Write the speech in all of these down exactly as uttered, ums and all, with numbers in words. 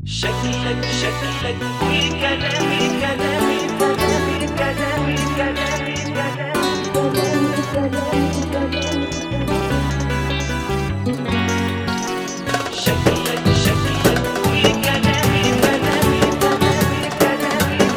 شكلك شكلك كل كلامي كلامي كلامي كلامي كلامي كلامي شكلك شكلك كل كلامي كلامي كلامي كلامي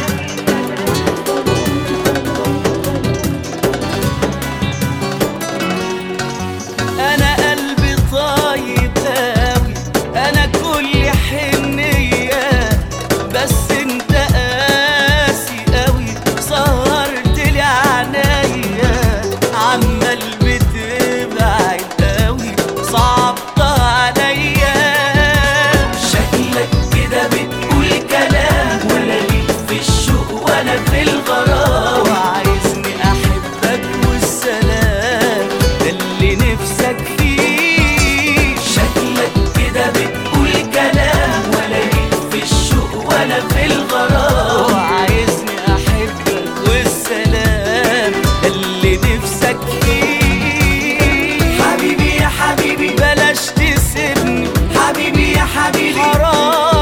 كلامي. أنا قلبي طيب قوي، أنا كل حنية، بس انت قاسي قوي، سهرت لي عنايا، عمال بتبعد قوي، صعبت عليا. شكلك كده بتقول كلام، ولا ليك في الشوق ولا في الغرام، وعايزني احبك والسلام ده اللي نفسك فيه. شكلك كده بتقول كلام، ولا ليك في الشوق ولا في الغرام، وعايزني احبك والسلام ده اللي نفسك فيه. حبيبي يا حبيبي بلاش تسيبني، حبيبي يا حبيبي حرام